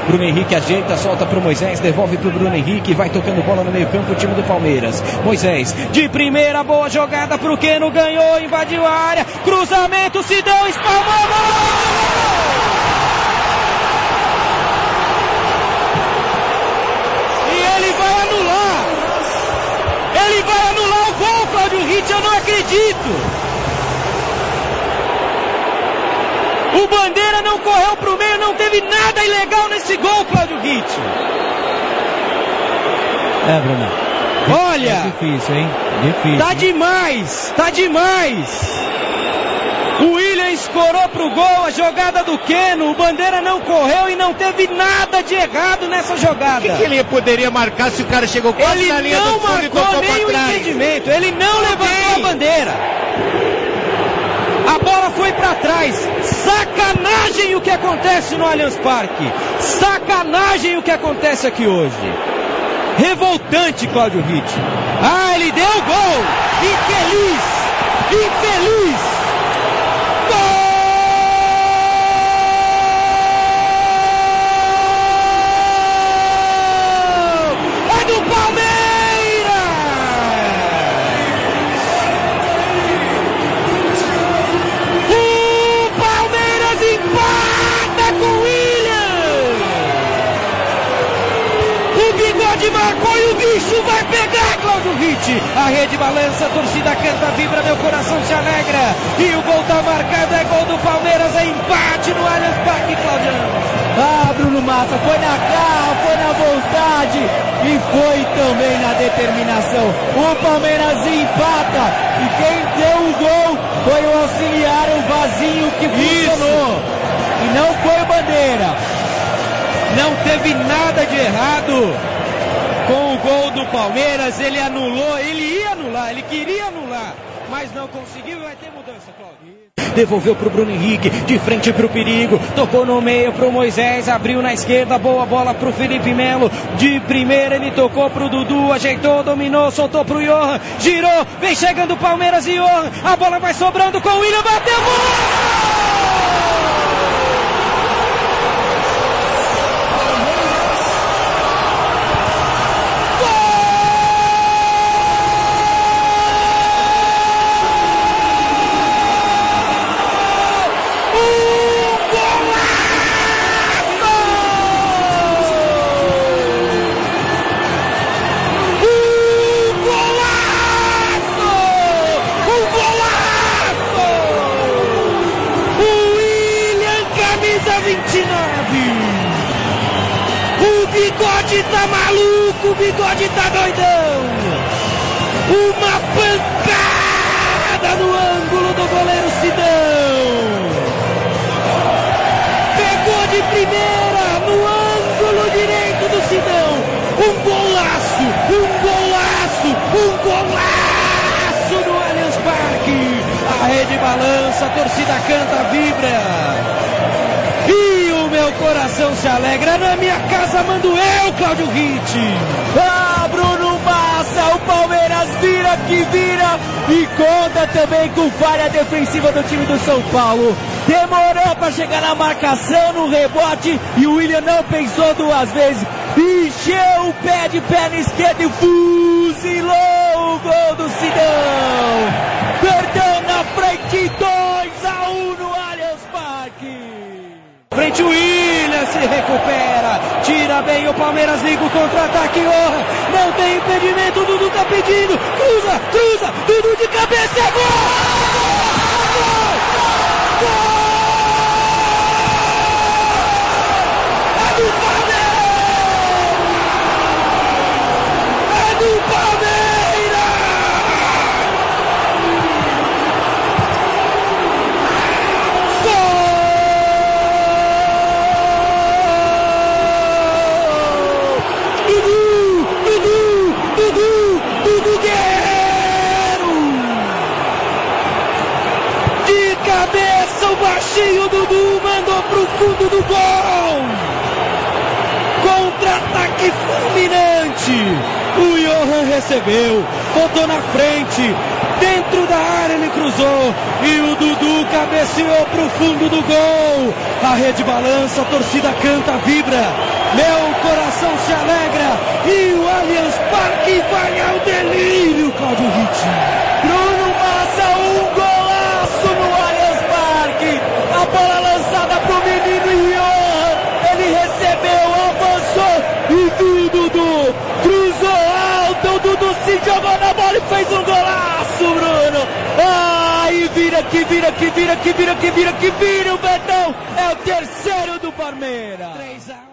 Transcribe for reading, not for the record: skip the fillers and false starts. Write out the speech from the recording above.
Bruno Henrique ajeita, solta pro Moisés, devolve pro Bruno Henrique, vai tocando bola no meio campo o time do Palmeiras. Moisés, de primeira, boa jogada pro Keno, ganhou, invadiu a área, cruzamento, Sidão, espalmou, e ele vai anular o gol, Cláudio Ritt, eu não acredito. O Bandeira não correu pro meio, não teve nada ilegal nesse gol, Cláudio Ritt. Bruno. Olha, é difícil, hein? Difícil. Tá demais. O William escorou pro gol, a jogada do Keno, o Bandeira não correu e não teve nada de errado nessa jogada. O que ele poderia marcar se o cara chegou quase na linha do fundo e tocou pra trás? Ele não marcou nem o impedimento, ele não levantou a bandeira. A bola foi pra trás. Sacanagem o que acontece no Allianz Parque. Sacanagem o que acontece aqui hoje. Revoltante, Cláudio Ritt. Ele deu o gol. Infeliz. Gol! É do Palmeiras! Marcou e o bicho vai pegar, Cláudio Ritt. A rede balança, a torcida canta, vibra, meu coração se alegra. E o gol tá marcado, é gol do Palmeiras, é empate no Allianz Parque, Claudião. Bruno Massa, foi na garra, foi na vontade e foi também na determinação. O Palmeiras empata e quem deu o gol foi o auxiliar, o Vazinho, que funcionou. E não foi o Bandeira. Não teve nada de errado com o gol do Palmeiras, ele anulou, ele ia anular, ele queria anular, mas não conseguiu e vai ter mudança, Cláudio. Devolveu pro Bruno Henrique, de frente pro perigo, tocou no meio pro Moisés, abriu na esquerda, boa bola pro Felipe Melo, de primeira ele tocou pro Dudu, ajeitou, dominou, soltou pro Johan, girou, vem chegando o Palmeiras e Johan, a bola vai sobrando com o William, bateu, gol! O Bigode tá maluco, o Bigode tá doidão. Uma pancada no ângulo do goleiro Sidão. Pegou de primeira no ângulo direito do Sidão. Um golaço no Allianz Parque. A rede balança, a torcida canta, vibra. E o meu coração se alegra, na minha casa mando eu, Cláudio Ritt. Bruno Massa, o Palmeiras vira que vira e conta também com falha defensiva do time do São Paulo. Demorou para chegar na marcação, no rebote, e o William não pensou duas vezes. Encheu o pé de perna esquerda e fuzilou o gol do Sidão. Perdão na frente, 2-1 no Allianz Parque. Frente o William, se recupera, tira bem o Palmeiras, liga o contra-ataque, não tem impedimento, o Dudu tá pedindo, cruza, Dudu de cabeça, é gol! É do Palmeiras! Dudu Guerreiro! De cabeça o baixinho Dudu mandou pro fundo do gol! Contra-ataque fulminante! O Johan recebeu, botou na frente, dentro da área ele cruzou e o Dudu cabeceou pro fundo do gol. A rede balança, a torcida canta, vibra. Meu coração se alegra e o Allianz Parque vai ao delírio, Cláudio Ritt. Bruno Massa, um golaço no Allianz Parque. A bola lançada pro menino Johan. Ele recebeu, avançou e viu o Dudu. Cruzou alto, o Dudu se jogou na bola e fez um golaço, Bruno. E vira, que vira o Betão. É o terceiro do Palmeiras. 3-1.